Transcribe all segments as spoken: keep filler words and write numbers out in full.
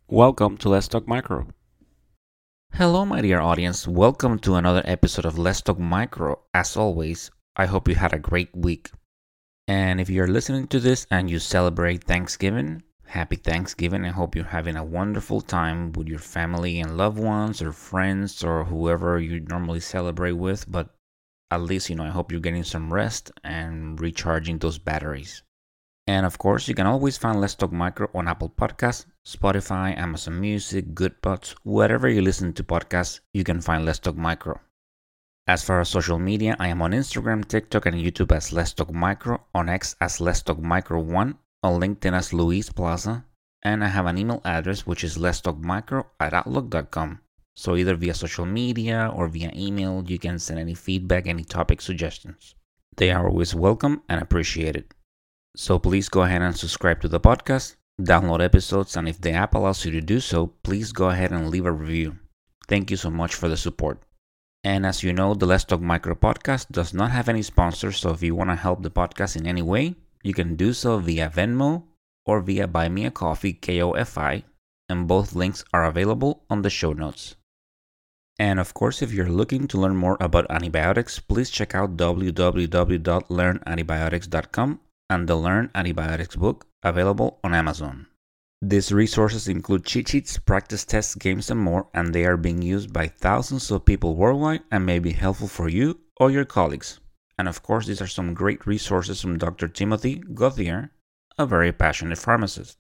Welcome to Let's Talk Micro. Hello, my dear audience. Welcome to another episode of Let's Talk Micro. As always, I hope you had a great week. And if you're listening to this and you celebrate Thanksgiving, happy Thanksgiving. I hope you're having a wonderful time with your family and loved ones or friends or whoever you normally celebrate with. But at least, you know, I hope you're getting some rest and recharging those batteries. And of course, you can always find Let's Talk Micro on Apple Podcasts, Spotify, Amazon Music, Goodpods, wherever you listen to podcasts, you can find Let's Talk Micro. As far as social media, I am on Instagram, TikTok, and YouTube as Let's Talk Micro, on X as Let's Talk Micro one, on LinkedIn as Luis Plaza, and I have an email address which is letstalkmicro at outlook dot com. So either via social media or via email, you can send any feedback, any topic suggestions. They are always welcome and appreciated. So please go ahead and subscribe to the podcast, download episodes, and if the app allows you to do so, please go ahead and leave a review. Thank you so much for the support. And as you know, the Let's Talk Micro podcast does not have any sponsors, so if you want to help the podcast in any way, you can do so via Venmo or via Buy Me a Coffee, K O F I, and both links are available on the show notes. And of course, if you're looking to learn more about antibiotics, please check out w w w dot learn antibiotics dot com and the Learn Antibiotics book, available on Amazon. These resources include cheat sheets, practice tests, games, and more, and they are being used by thousands of people worldwide and may be helpful for you or your colleagues. And of course, these are some great resources from Doctor Timothy Gauthier, a very passionate pharmacist.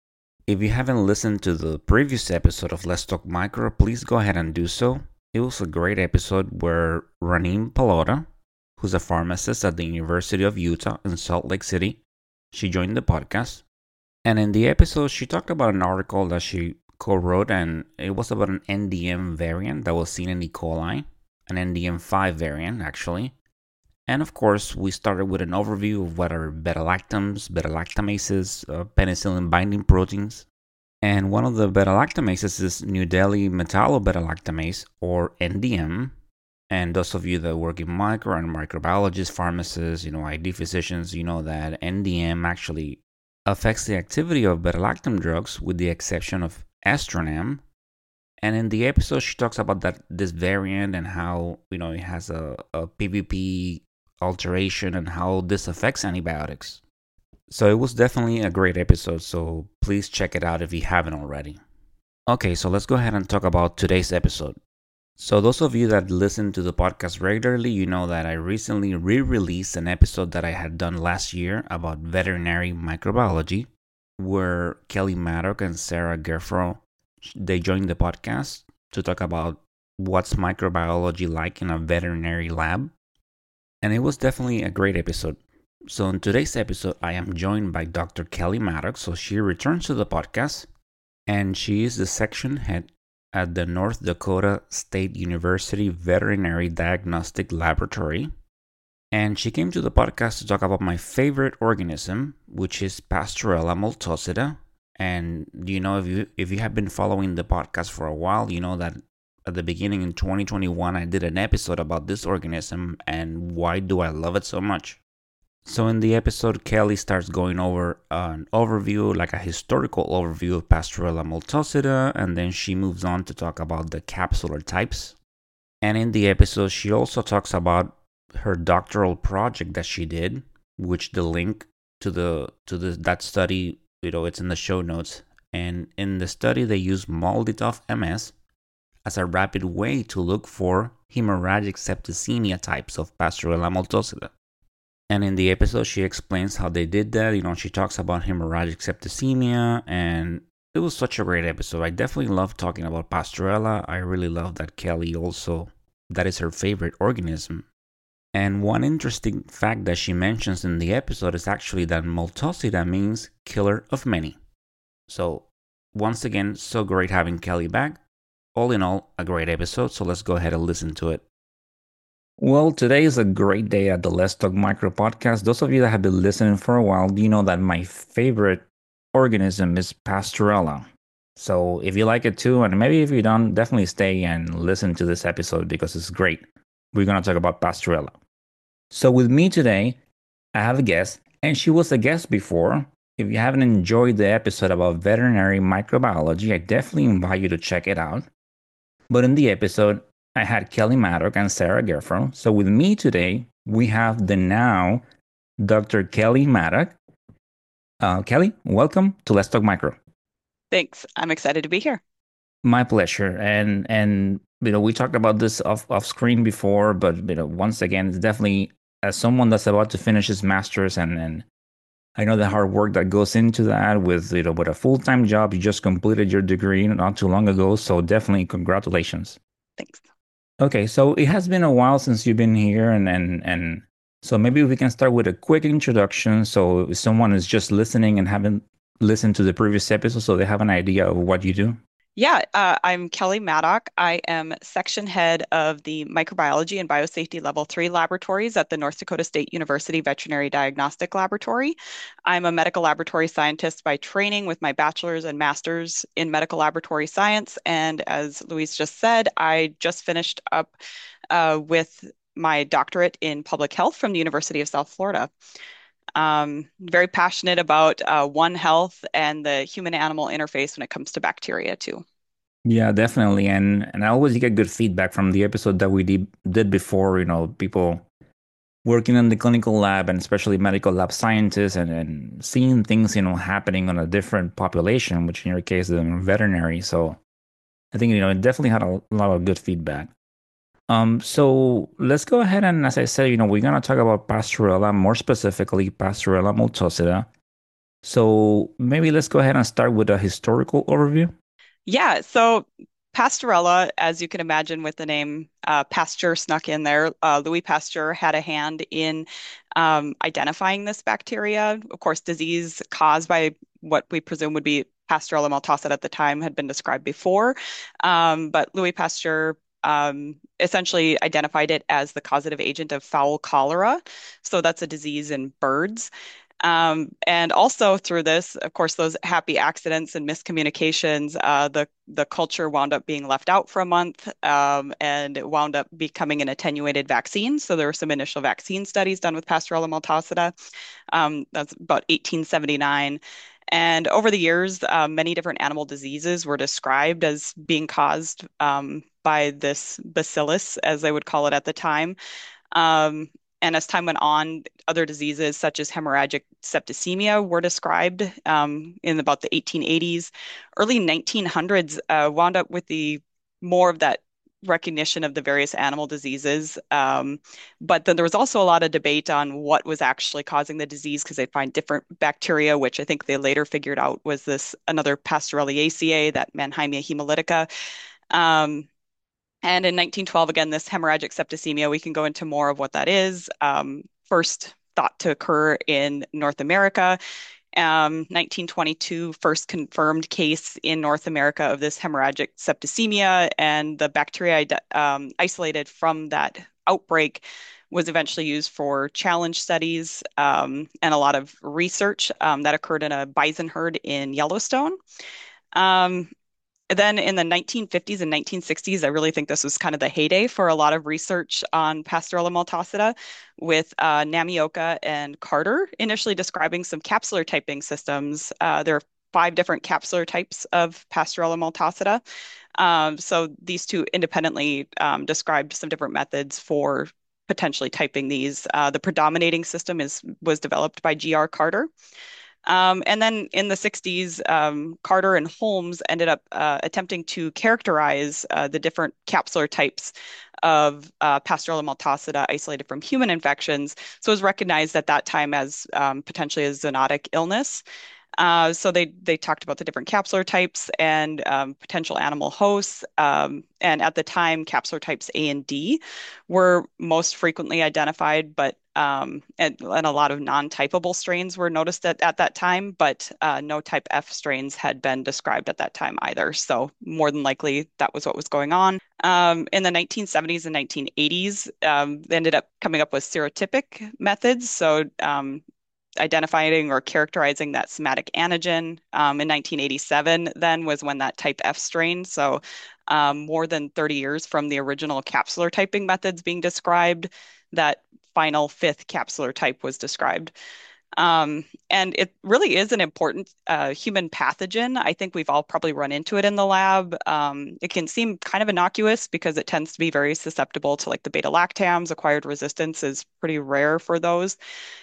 If you haven't listened to the previous episode of Let's Talk Micro, please go ahead and do so. It was a great episode where Ranim Palota, who's a pharmacist at the University of Utah in Salt Lake City, she joined the podcast. And in the episode, she talked about an article that she co-wrote, and it was about an N D M variant that was seen in E. coli, an N D M five variant, actually. And of course, we started with an overview of what are beta-lactams, beta-lactamases, uh, penicillin-binding proteins. And one of the beta-lactamases is New Delhi metallobeta-lactamase, or N D M. And those of you that work in micro and microbiologists, pharmacists, you know, I D physicians, you know that N D M actually affects the activity of beta-lactam drugs with the exception of Estronam. And in the episode, she talks about that this variant and how, you know, it has a, a P V P alteration and how this affects antibiotics. So it was definitely a great episode, so please check it out if you haven't already. Okay, so let's go ahead and talk about today's episode. So those of you that listen to the podcast regularly, you know that I recently re-released an episode that I had done last year about veterinary microbiology, where Kelly Maddock and Sarah Gerfro, they joined the podcast to talk about what's microbiology like in a veterinary lab. And it was definitely a great episode. So in today's episode, I am joined by Doctor Kelly Maddock. So she returns to the podcast, and she is the section head at the North Dakota State University Veterinary Diagnostic Laboratory. And she came to the podcast to talk about my favorite organism, which is Pasteurella multocida. And you know, if you if you have been following the podcast for a while, you know that at the beginning in twenty twenty-one, I did an episode about this organism and why do I love it so much. So in the episode, Kelly starts going over an overview, like a historical overview of Pasteurella multocida, and then she moves on to talk about the capsular types. And in the episode, she also talks about her doctoral project that she did, which the link to the to the that study, you know, it's in the show notes. And in the study, they use MALDI-TOF M S as a rapid way to look for hemorrhagic septicemia types of Pasteurella multocida. And in the episode, she explains how they did that. You know, she talks about hemorrhagic septicemia, and it was such a great episode. I definitely love talking about Pasteurella. I really love that Kelly also, that is her favorite organism. And one interesting fact that she mentions in the episode is actually that multocida means killer of many. So, once again, so great having Kelly back. All in all, a great episode, so let's go ahead and listen to it. Well, today is a great day at the Let's Talk Micro podcast. Those of you that have been listening for a while, you know that my favorite organism is Pasteurella. So if you like it too, and maybe if you don't, definitely stay and listen to this episode because it's great. We're going to talk about Pasteurella. So with me today, I have a guest, and she was a guest before, If you haven't enjoyed the episode about veterinary microbiology, I definitely invite you to check it out. But in the episode, I had Kelly Maddock and Sarah Gerfro. So with me today, we have the now Doctor Kelly Maddock. Uh, Kelly, welcome to Let's Talk Micro. Thanks. I'm excited to be here. My pleasure. And and you know, we talked about this off off screen before, but you know, once again, it's definitely as someone that's about to finish his master's and and I know the hard work that goes into that with you know with a full-time job. You just completed your degree not too long ago, so definitely congratulations. Thanks. Okay, so it has been a while since you've been here and and and so maybe we can start with a quick introduction. So if someone is just listening and haven't listened to the previous episode, so they have an idea of what you do. Yeah, uh, I'm Kelly Maddock. I am section head of the microbiology and biosafety level three laboratories at the North Dakota State University Veterinary Diagnostic Laboratory. I'm a medical laboratory scientist by training with my bachelor's and master's in medical laboratory science. And as Louise just said, I just finished up uh, with my doctorate in public health from the University of South Florida. Um, very passionate about uh, One Health and the human-animal interface when it comes to bacteria too. Yeah, definitely. And and I always get good feedback from the episode that we did did before, you know, people working in the clinical lab and especially medical lab scientists and, and seeing things, you know, happening on a different population, which in your case is veterinary. So I think, you know, it definitely had a lot of good feedback. Um, so let's go ahead and as I said, you know, we're gonna talk about Pasteurella, more specifically Pasteurella multocida. So maybe let's go ahead and start with a historical overview. Yeah, so Pastorella, as you can imagine with the name uh, Pasteur snuck in there, uh, Louis Pasteur had a hand in um, identifying this bacteria. Of course, disease caused by what we presume would be Pasteurella maltosida at the time had been described before. Um, but Louis Pasteur um, essentially identified it as the causative agent of fowl cholera. So that's a disease in birds. Um, and also through this, of course, those happy accidents and miscommunications, uh, the the culture wound up being left out for a month, um, and it wound up becoming an attenuated vaccine. So there were some initial vaccine studies done with Pasteurella maltosida. Um, that's about eighteen seventy-nine. And over the years, uh, many different animal diseases were described as being caused um, by this bacillus, as they would call it at the time. Um, and as time went on, other diseases such as hemorrhagic septicemia were described um, in about the eighteen eighties. Early nineteen hundreds uh, wound up with the more of that recognition of the various animal diseases. Um, but then there was also a lot of debate on what was actually causing the disease because they'd find different bacteria, which I think they later figured out was this another Pasteurelliaceae, that Mannheimia hemolytica. Um, and in nineteen twelve, again, this hemorrhagic septicemia, we can go into more of what that is. Um, first thought to occur in North America. Um, nineteen twenty-two, first confirmed case in North America of this hemorrhagic septicemia, and the bacteria um, isolated from that outbreak was eventually used for challenge studies um, and a lot of research um, that occurred in a bison herd in Yellowstone. Um, then in the nineteen fifties and nineteen sixties, I really think this was kind of the heyday for a lot of research on Pasteurella maltosida, with uh, Namioka and Carter initially describing some capsular typing systems. Uh, there are five different capsular types of Pasteurella maltosida. Um, so these two independently um, described some different methods for potentially typing these. Uh, the predominating system is was developed by G R. Carter. Um, and then in the sixties, um, Carter and Holmes ended up uh, attempting to characterize uh, the different capsular types of uh, Pasteurella maltosida isolated from human infections. So it was recognized at that time as um, potentially a zoonotic illness. Uh, so they they talked about the different capsular types and um, potential animal hosts. Um, and at the time, capsular types A and D were most frequently identified, but um, and, and a lot of non-typable strains were noticed at, at that time, but uh, no type F strains had been described at that time either. So more than likely, that was what was going on. Um, in the nineteen seventies and nineteen eighties, um, they ended up coming up with serotypic methods. So um, identifying or characterizing that somatic antigen. Um, in nineteen eighty-seven, then was when that type F strain, so um, more than thirty years from the original capsular typing methods being described, that final fifth capsular type was described. Um, and it really is an important uh, human pathogen. I think we've all probably run into it in the lab. Um, it can seem kind of innocuous because it tends to be very susceptible to like the beta lactams. Acquired resistance is pretty rare for those.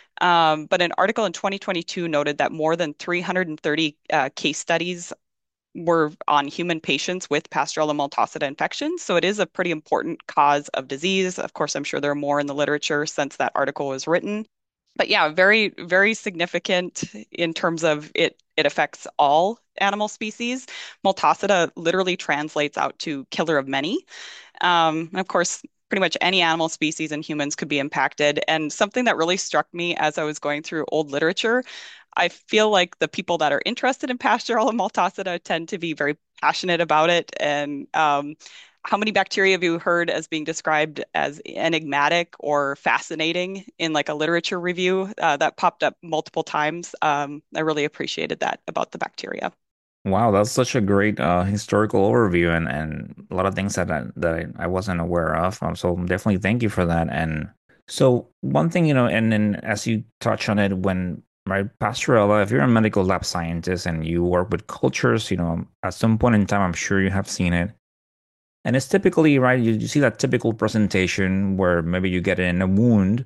Um, but an article in twenty twenty-two noted that more than three hundred thirty uh, case studies were on human patients with Pasteurella multocida infections. So it is a pretty important cause of disease. Of course, I'm sure there are more in the literature since that article was written. But yeah, very, very significant in terms of it, it affects all animal species. Multocida literally translates out to killer of many. Um, and of course, pretty much any animal species and humans could be impacted. And something that really struck me as I was going through old literature, I feel like the people that are interested in Pasteurella multocida tend to be very passionate about it. And um, how many bacteria have you heard as being described as enigmatic or fascinating in like a literature review? Uh, that popped up multiple times. Um, I really appreciated that about the bacteria. Wow, that's such a great uh, historical overview and, and a lot of things that I, that I, I wasn't aware of. Um, so definitely thank you for that. And so one thing, you know, and then as you touch on it, when right, Pastorella, if you're a medical lab scientist and you work with cultures, you know, at some point in time, I'm sure you have seen it. And it's typically, right, you, you see that typical presentation where maybe you get it in a wound.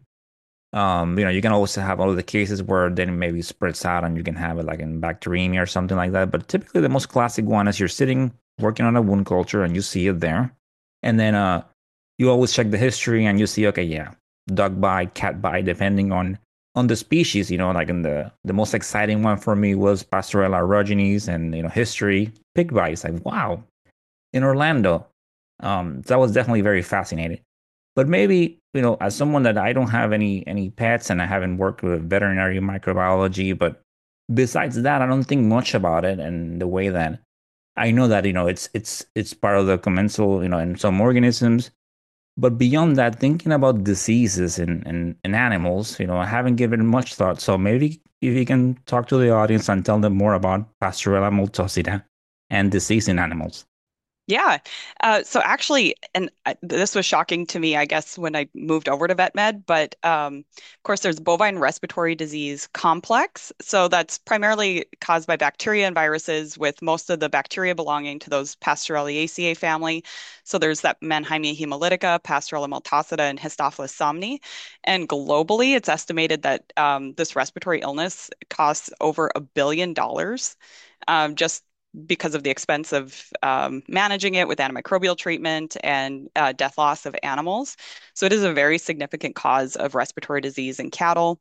Um, you know, you can also have all of the cases where then maybe spreads out and you can have it like in bacteremia or something like that. But typically the most classic one is you're sitting working on a wound culture and you see it there. And then uh you always check the history and you see, okay, yeah, dog bite, cat bite, depending on on the species, you know, like in the the most exciting one for me was Pastorella aerogenes and you know, history, pig bites. Like, wow, in Orlando. Um, that was definitely very fascinating. But maybe, you know, as someone that I don't have any any pets and I haven't worked with veterinary microbiology, but besides that, I don't think much about it and the way that I know that, you know, it's it's it's part of the commensal, you know, in some organisms. But beyond that, thinking about diseases in, in, in animals, you know, I haven't given much thought. So maybe if you can talk to the audience and tell them more about Pasteurella multocida and disease in animals. Yeah. Uh, so actually, and I, this was shocking to me, I guess, when I moved over to vet med, but um, of course, there's bovine respiratory disease complex. So that's primarily caused by bacteria and viruses, with most of the bacteria belonging to those Pasteurelliaceae family. So there's that Mannheimia hemolytica, Pasteurella multocida, and Histophilus somni. And globally, it's estimated that um, this respiratory illness costs over a billion dollars. Um, just because of the expense of um, managing it with antimicrobial treatment and uh, death loss of animals. So it is a very significant cause of respiratory disease in cattle.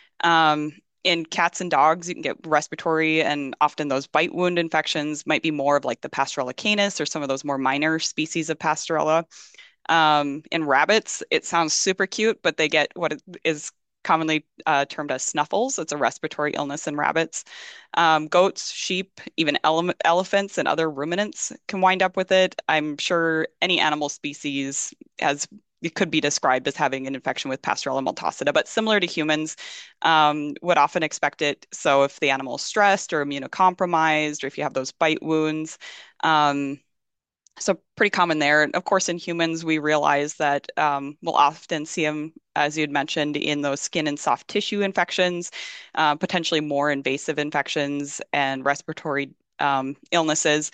Um, in cats and dogs, you can get respiratory, and often those bite wound infections might be more of like the Pasteurella canis or some of those more minor species of Pasteurella. Um, in rabbits, it sounds super cute, but they get what is commonly uh, termed as snuffles. It's a respiratory illness in rabbits. Um, goats, sheep, even ele elephants and other ruminants can wind up with it. I'm sure any animal species has it could be described as having an infection with Pasteurella multocida, but similar to humans, um, would often expect it. So if the animal is stressed or immunocompromised, or if you have those bite wounds, um, so pretty common there. And of course, in humans, we realize that um, we'll often see them, as you had mentioned, in those skin and soft tissue infections, uh, potentially more invasive infections and respiratory um, illnesses.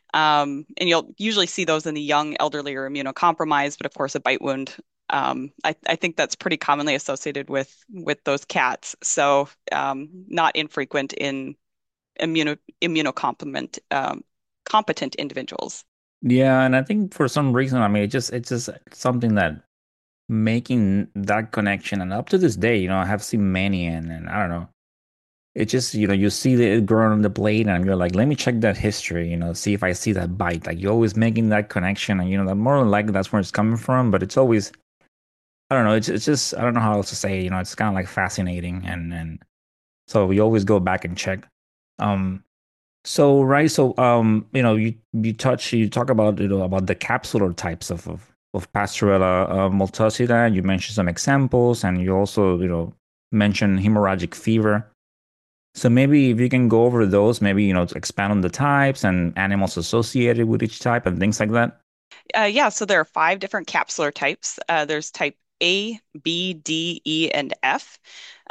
Um, and you'll usually see those in the young, elderly, or immunocompromised. But of course, a bite wound, um, I, I think that's pretty commonly associated with with those cats. So um, not infrequent in immuno immunocompetent um, competent individuals. Yeah, and I think for some reason, I mean, it just it's just something that making that connection, and up to this day, you know, I have seen many, and, and I don't know, it just you know you see the, it growing on the blade, and you're like, let me check that history, you know, see if I see that bite. Like you're always making that connection, and you know, that more than likely that's where it's coming from. But it's always I don't know, it's it's just I don't know how else to say, it, you know, it's kind of like fascinating, and and so we always go back and check. Um, So right, so um, you know, you you touch you talk about you know about the capsular types of of, of Pasteurella uh, multocida. You mentioned some examples, and you also you know mentioned hemorrhagic fever. So maybe if you can go over those, maybe you know to expand on the types and animals associated with each type and things like that. Uh, yeah, so there are five different capsular types. Uh, there's type A, B, D, E, and F.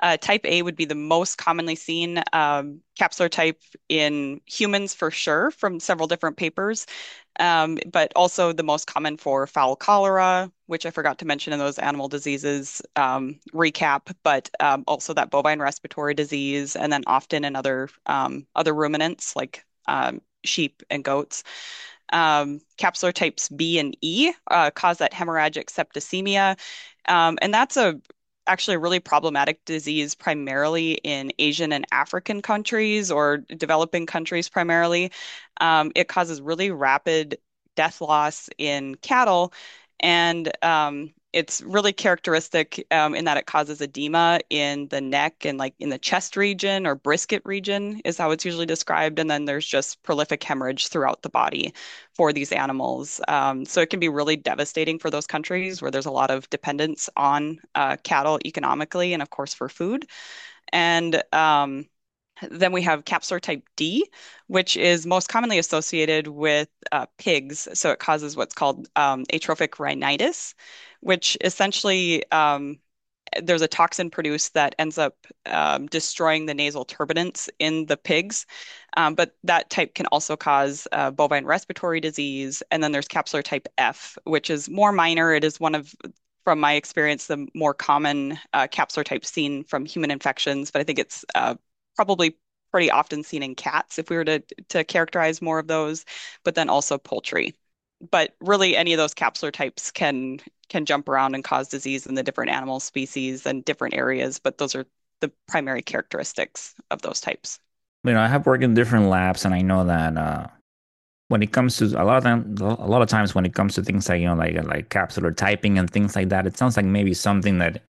Uh, type A would be the most commonly seen um, capsular type in humans for sure from several different papers, um, but also the most common for fowl cholera, which I forgot to mention in those animal diseases um, recap, but um, also that bovine respiratory disease, and then often in other um, other ruminants like um, sheep and goats. Um, capsular types B and E uh, cause that hemorrhagic septicemia, um, and that's a actually a really problematic disease primarily in Asian and African countries or developing countries primarily. Um, it causes really rapid death loss in cattle, and um, it's really characteristic um, in that it causes edema in the neck and like in the chest region or brisket region is how it's usually described. And then there's just prolific hemorrhage throughout the body for these animals. Um, so it can be really devastating for those countries where there's a lot of dependence on uh, cattle economically and, of course, for food. And um, then we have capsular type D, which is most commonly associated with uh, pigs. So it causes what's called um, atrophic rhinitis, which essentially um, there's a toxin produced that ends up um, destroying the nasal turbinates in the pigs. Um, but that type can also cause uh, bovine respiratory disease. And then there's capsular type F, which is more minor. It is one of, from my experience, the more common uh, capsular type seen from human infections. But I think it's uh, probably pretty often seen in cats if we were to to characterize more of those, but then also poultry. But really, any of those capsular types can can jump around and cause disease in the different animal species and different areas, but those are the primary characteristics of those types. You know, I have worked in different labs, and I know that uh, when it comes to a lot of them, a lot of times when it comes to things like you know, like like capsular typing and things like that, it sounds like maybe something that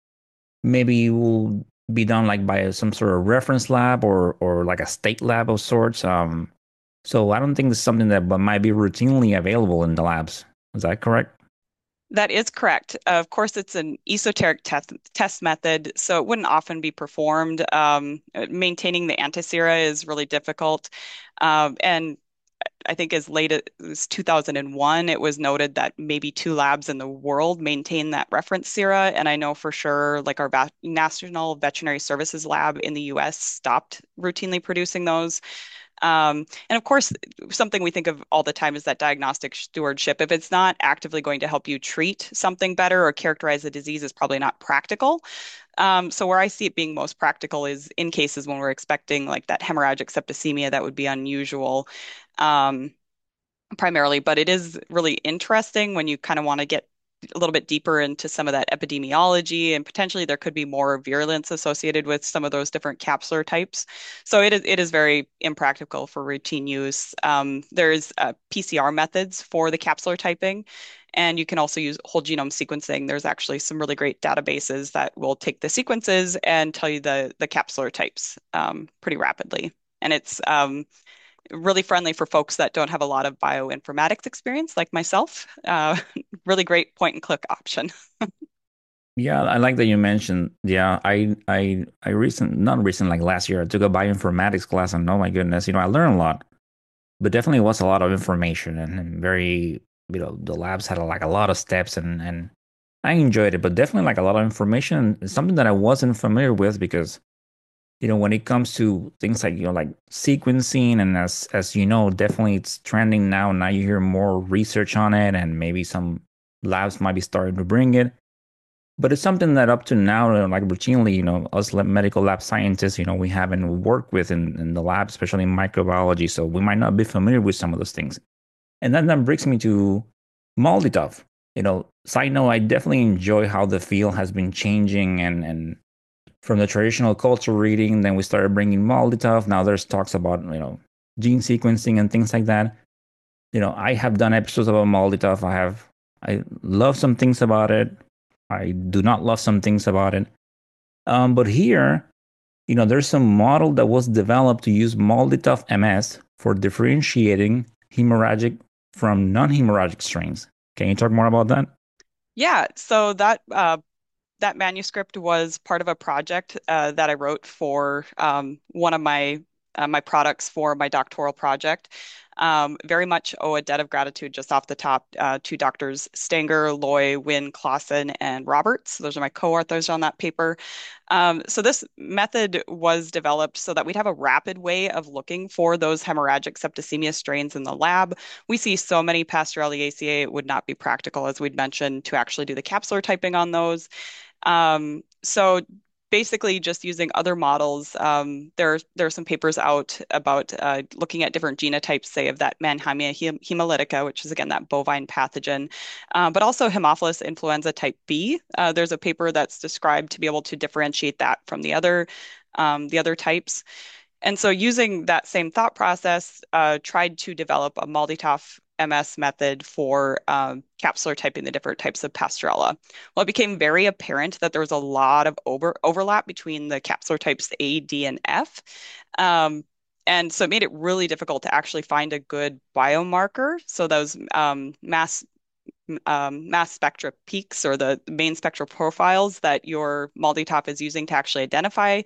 maybe will be done like by some sort of reference lab or or like a state lab of sorts. Um, so I don't think it's something that but might be routinely available in the labs. Is that correct? That is correct. Of course, it's an esoteric test test method, so it wouldn't often be performed. Um, maintaining the antisera is really difficult, um, and I think as late as two thousand one, it was noted that maybe two labs in the world maintain that reference sera. And I know for sure, like our va National Veterinary Services Lab in the U S stopped routinely producing those. Um, and of course, something we think of all the time is that diagnostic stewardship. If it's not actively going to help you treat something better or characterize the disease, is probably not practical. Um, so where I see it being most practical is in cases when we're expecting like that hemorrhagic septicemia that would be unusual. Um, primarily, but it is really interesting when you kind of want to get a little bit deeper into some of that epidemiology, and potentially there could be more virulence associated with some of those different capsular types. So it is it is very impractical for routine use. Um, there's uh, P C R methods for the capsular typing, and you can also use whole genome sequencing. There's actually some really great databases that will take the sequences and tell you the the capsular types um, pretty rapidly. And it's um, really friendly for folks that don't have a lot of bioinformatics experience, like myself. Uh, really great point and click option. Yeah, I like that you mentioned. Yeah, I I I recent not recent like last year I took a bioinformatics class and oh my goodness, you know, I learned a lot. But definitely was a lot of information and, and very you know, the labs had like a lot of steps and and I enjoyed it, but definitely like a lot of information. It's something that I wasn't familiar with because you know, when it comes to things like, you know, like sequencing and as as you know, definitely it's trending now. Now you hear more research on it and maybe some labs might be starting to bring it. But it's something that up to now, uh, like routinely, you know, us lab- medical lab scientists, you know, we haven't worked with in, in the lab, especially in microbiology. So we might not be familiar with some of those things. And then that brings me to MALDI-TOF. You know, side note, I definitely enjoy how the field has been changing and, and from the traditional culture reading, then we started bringing MALDI-TOF. Now there's talks about, you know, gene sequencing and things like that. You know, I have done episodes about MALDI-TOF. I have, I love some things about it. I do not love some things about it. Um, but here, you know, there's some model that was developed to use MALDI-TOF M S for differentiating hemorrhagic from non-hemorrhagic strains. Can you talk more about that? Yeah, so that uh, that manuscript was part of a project uh, that I wrote for um, one of my uh, my products for my doctoral project. Um, very much owe a debt of gratitude just off the top uh, to doctors Stanger, Loy, Wynn, Clausen, and Roberts. Those are my co-authors on that paper. Um, so this method was developed so that we'd have a rapid way of looking for those hemorrhagic septicemia strains in the lab. We see so many Pasteurelliaceae, it would not be practical, as we'd mentioned, to actually do the capsular typing on those. Um, so basically just using other models. Um, there, there are some papers out about uh, looking at different genotypes, say, of that Mannheimia hem hemolytica, which is, again, that bovine pathogen, uh, but also Haemophilus influenza type B. Uh, there's a paper that's described to be able to differentiate that from the other, um, the other types. And so using that same thought process, uh, tried to develop a MALDI-TOF M S method for um, capsular typing the different types of Pasteurella. Well, it became very apparent that there was a lot of over overlap between the capsular types A, D, and F. Um, and so it made it really difficult to actually find a good biomarker. So those um, mass um, mass spectra peaks, or the main spectral profiles that your MALDI-TOF is using to actually identify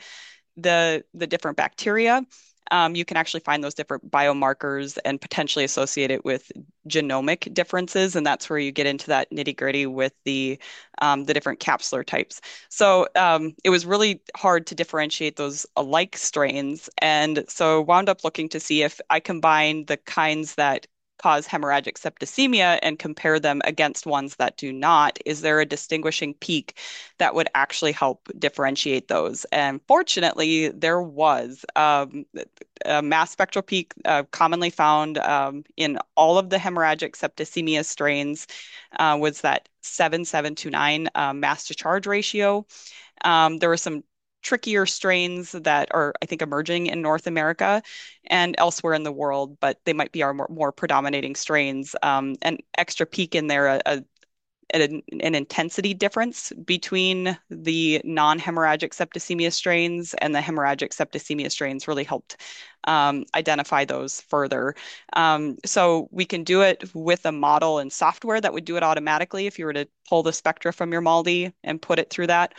the the different bacteria, um, you can actually find those different biomarkers and potentially associate it with genomic differences, and that's where you get into that nitty gritty with the um, the different capsular types. So um, it was really hard to differentiate those alike strains, and so wound up looking to see if I combine the kinds that cause hemorrhagic septicemia and compare them against ones that do not. Is there a distinguishing peak that would actually help differentiate those? And fortunately, there was um, a mass spectral peak uh, commonly found um, in all of the hemorrhagic septicemia strains uh, was that seven seven two nine uh, mass to charge ratio. Um, there were some trickier strains that are, I think, emerging in North America and elsewhere in the world, but they might be our more, more predominating strains. Um, and extra peak in there, a, a an, an intensity difference between the non-hemorrhagic septicemia strains and the hemorrhagic septicemia strains really helped um, identify those further. Um, so we can do it with a model and software that would do it automatically if you were to pull the spectra from your MALDI and put it through that.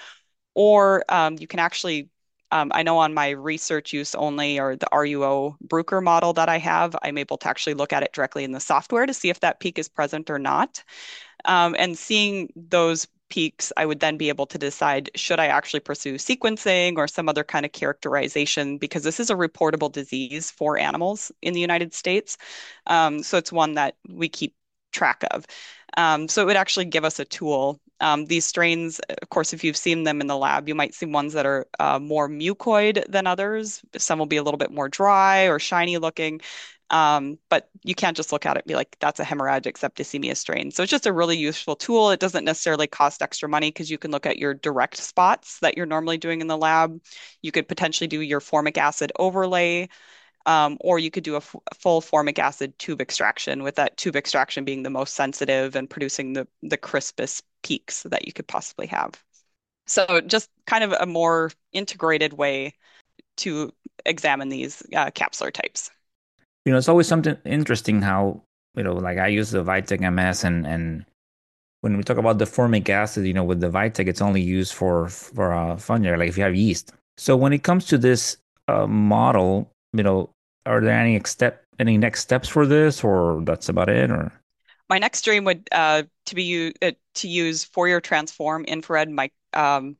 Or um, you can actually, um, I know on my research use only, or the R U O Bruker model that I have, I'm able to actually look at it directly in the software to see if that peak is present or not. Um, and seeing those peaks, I would then be able to decide, should I actually pursue sequencing or some other kind of characterization, because this is a reportable disease for animals in the United States. Um, so it's one that we keep track of. Um, so it would actually give us a tool. Um, these strains, of course, if you've seen them in the lab, you might see ones that are uh, more mucoid than others. Some will be a little bit more dry or shiny looking. Um, but you can't just look at it and be like, that's a hemorrhagic septicemia strain. So it's just a really useful tool. It doesn't necessarily cost extra money because you can look at your direct spots that you're normally doing in the lab. You could potentially do your formic acid overlay, um, or you could do a, f- a full formic acid tube extraction, with that tube extraction being the most sensitive and producing the, the crispest peaks that you could possibly have. So just kind of a more integrated way to examine these uh, capsular types. You know, it's always something interesting how, you know, like I use the Vitek M S, and and when we talk about the formic acid, you know, with the Vitek, it's only used for for uh, fungi, like if you have yeast. So when it comes to this uh, model, you know, are there any step any next steps for this, or that's about it, or? My next dream would uh, to be u- uh, to use Fourier transform infrared mic um,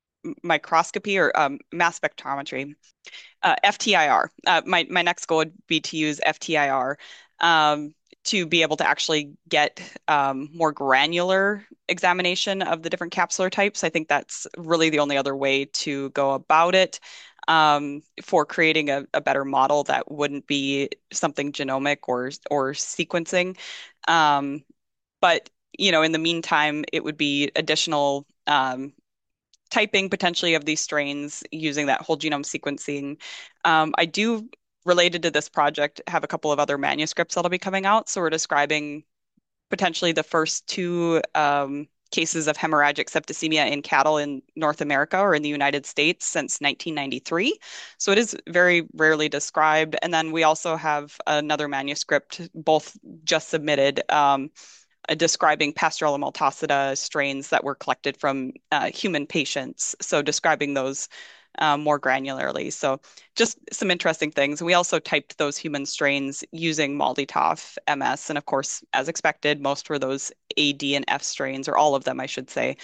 microscopy, or um, mass spectrometry, uh, F T I R. Uh, my my next goal would be to use F T I R um, to be able to actually get um, more granular examination of the different capsular types. I think that's really the only other way to go about it, um, for creating a, a better model that wouldn't be something genomic or or sequencing. Um, but you know, in the meantime, it would be additional um, typing potentially of these strains using that whole genome sequencing. Um, I do, related to this project, have a couple of other manuscripts that'll be coming out. So we're describing potentially the first two um, cases of hemorrhagic septicemia in cattle in North America or in the United States since nineteen ninety-three. So it is very rarely described. And then we also have another manuscript, both just submitted, um, uh, describing Pasteurella maltosida strains that were collected from uh, human patients. So describing those um, more granularly. So just some interesting things. We also typed those human strains using MALDI-TOF M S. And of course, as expected, most were those A, D, and F strains, or all of them, I should say.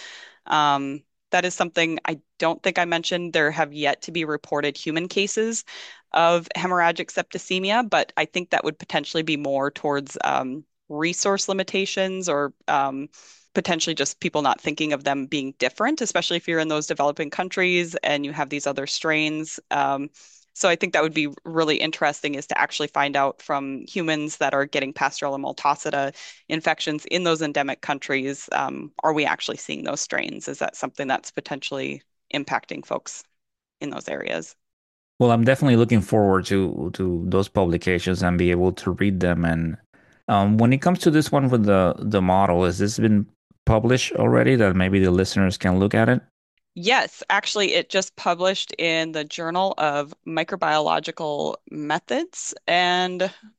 Um, that is something I don't think I mentioned. There have yet to be reported human cases of hemorrhagic septicemia, but I think that would potentially be more towards um, resource limitations or um, potentially just people not thinking of them being different, especially if you're in those developing countries and you have these other strains. Um, so I think that would be really interesting is to actually find out from humans that are getting Pasteurella multocida infections in those endemic countries, um, are we actually seeing those strains? Is that something that's potentially impacting folks in those areas? Well, I'm definitely looking forward to to those publications and be able to read them. And um, when it comes to this one with the the model, has this been published already that maybe the listeners can look at it? Yes, actually, it just published in the Journal of Microbiological Methods, and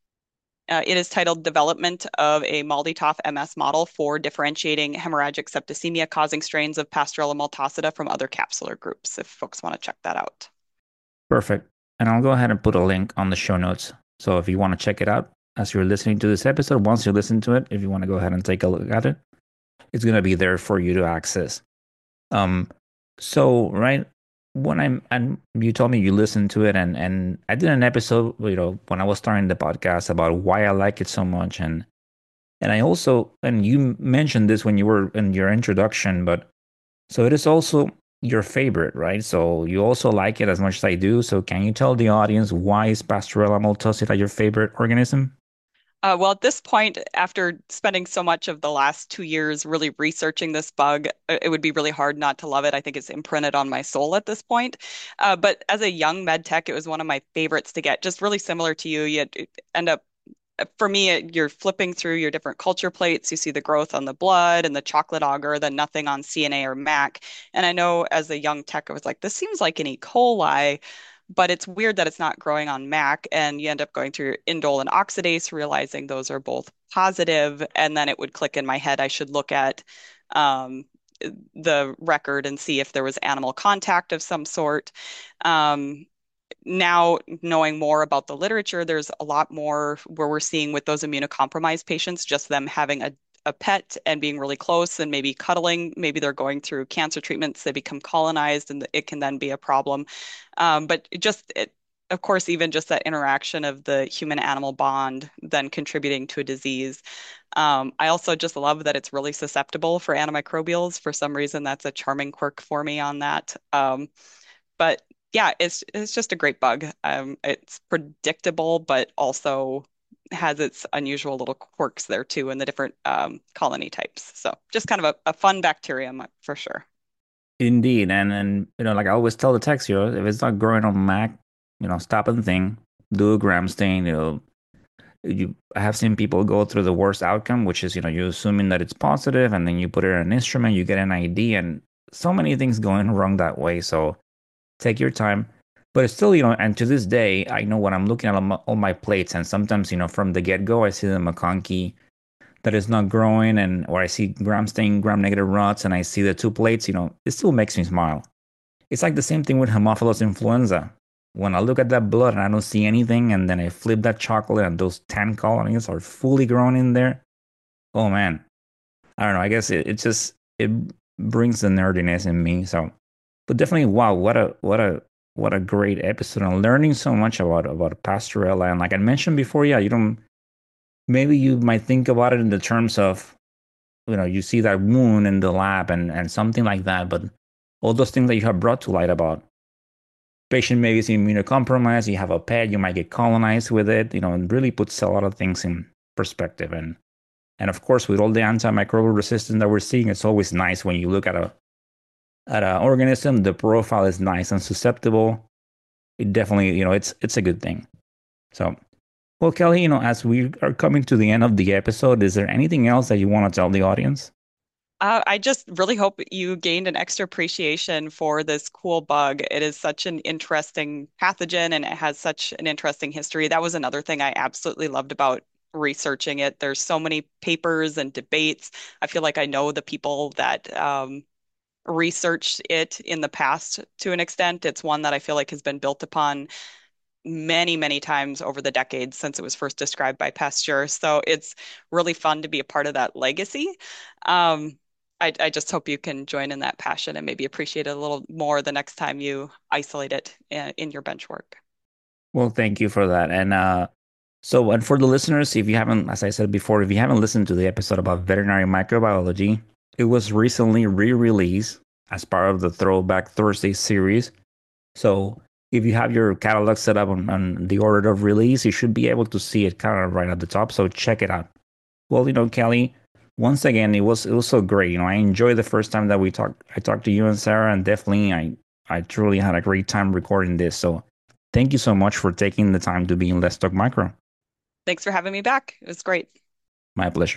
uh, it is titled Development of a MALDI-TOF M S Model for Differentiating Hemorrhagic Septicemia Causing Strains of Pasteurella multocida from Other Capsular Groups, if folks want to check that out. Perfect. And I'll go ahead and put a link on the show notes. So if you want to check it out as you're listening to this episode, once you listen to it, if you want to go ahead and take a look at it, it's going to be there for you to access. Um, so right when I'm and you told me you listened to it, and and I did an episode, you know, when I was starting the podcast about why I like it so much, and and I also and you mentioned this when you were in your introduction, but so it is also your favorite, right? So you also like it as much as I do. So can you tell the audience why is Pasteurella multocida your favorite organism? Uh, well, at this point, after spending so much of the last two years really researching this bug, uh, it would be really hard not to love it. I think it's imprinted on my soul at this point. Uh, but as a young med tech, it was one of my favorites to get. Just really similar to you, you end up uh, for me, it- you're flipping through your different culture plates. You see the growth on the blood and the chocolate agar, then nothing on C N A or M A C. And I know as a young tech, I was like, this seems like an E. coli, but it's weird that it's not growing on M A C. And you end up going through indole and oxidase, realizing those are both positive. And then it would click in my head. I should look at um, the record and see if there was animal contact of some sort. Um, Now knowing more about the literature, there's a lot more where we're seeing with those immunocompromised patients, just them having a, a pet and being really close and maybe cuddling. Maybe they're going through cancer treatments, they become colonized, and it can then be a problem. Um, but it just, it, of course, even just that interaction of the human animal bond then contributing to a disease. Um, I also just love that it's really susceptible for antimicrobials. For some reason, that's a charming quirk for me on that. Um, but yeah, it's it's just a great bug. Um, it's predictable, but also has its unusual little quirks there too in the different um, colony types. So just kind of a, a fun bacterium uh, for sure. Indeed, and and you know, like I always tell the techs, you know, if it's not growing on Mac, you know, stop and think, do a gram stain. You know, you I have seen people go through the worst outcome, which is you know, you're assuming that it's positive, and then you put it in an instrument, you get an I D, and so many things going wrong that way. So take your time, but it's still, you know, and to this day, I know when I'm looking at all my, all my plates, and sometimes, you know, from the get go, I see the McConkey that is not growing, and or I see gram stain, gram negative rods, and I see the two plates, you know, it still makes me smile. It's like the same thing with Haemophilus influenza. When I look at that blood and I don't see anything, and then I flip that chocolate and those ten colonies are fully grown in there, oh man, I don't know. I guess it, it just it brings the nerdiness in me. So, but definitely, wow, what a what a what a great episode! I'm learning so much about about Pasteurella, and like I mentioned before, yeah, you don't maybe you might think about it in the terms of you know you see that wound in the lab and and something like that, but all those things that you have brought to light about patient maybe is immunocompromised, you have a pet, you might get colonized with it, you know, it really puts a lot of things in perspective. And and of course, with all the antimicrobial resistance that we're seeing, it's always nice when you look at a at an organism, the profile is nice and susceptible. It definitely, you know, it's it's a good thing. So, well, Kelly, you know, as we are coming to the end of the episode, is there anything else that you want to tell the audience? Uh, I just really hope you gained an extra appreciation for this cool bug. It is such an interesting pathogen and it has such an interesting history. That was another thing I absolutely loved about researching it. There's so many papers and debates. I feel like I know the people that um, researched it in the past to an extent. It's one that I feel like has been built upon many, many times over the decades since it was first described by Pasteur. So it's really fun to be a part of that legacy. Um, I, I just hope you can join in that passion and maybe appreciate it a little more the next time you isolate it in, in your bench work. Well, thank you for that. And uh, so, and for the listeners, if you haven't, as I said before, if you haven't listened to the episode about veterinary microbiology, it was recently re-released as part of the Throwback Thursday series. So if you have your catalog set up on, on the order of release, you should be able to see it kind of right at the top. So check it out. Well, you know, Kelly, once again, it was it was so great. You know, I enjoyed the first time that we talked. I talked to you and Sarah, and definitely, I I truly had a great time recording this. So thank you so much for taking the time to be in Let's Talk Micro. Thanks for having me back. It was great. My pleasure.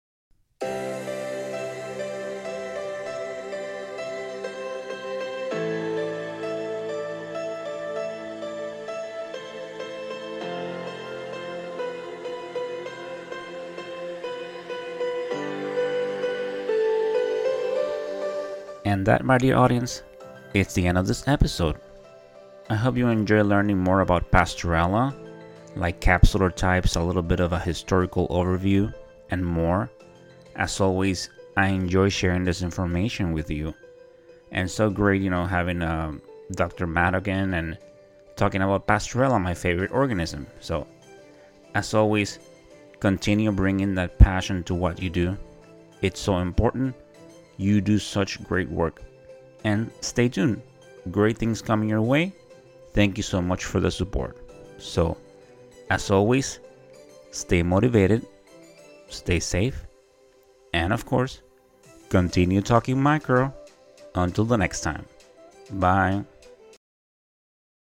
And that, my dear audience, it's the end of this episode. I hope you enjoy learning more about Pasteurella, like capsular types, a little bit of a historical overview, and more. As always, I enjoy sharing this information with you. And so great, you know, having uh, Doctor Matt again and talking about Pasteurella, my favorite organism. So, as always, continue bringing that passion to what you do. It's so important. You do such great work. And stay tuned. Great things coming your way. Thank you so much for the support. So, as always, stay motivated, stay safe, and of course, continue talking micro. Until the next time. Bye.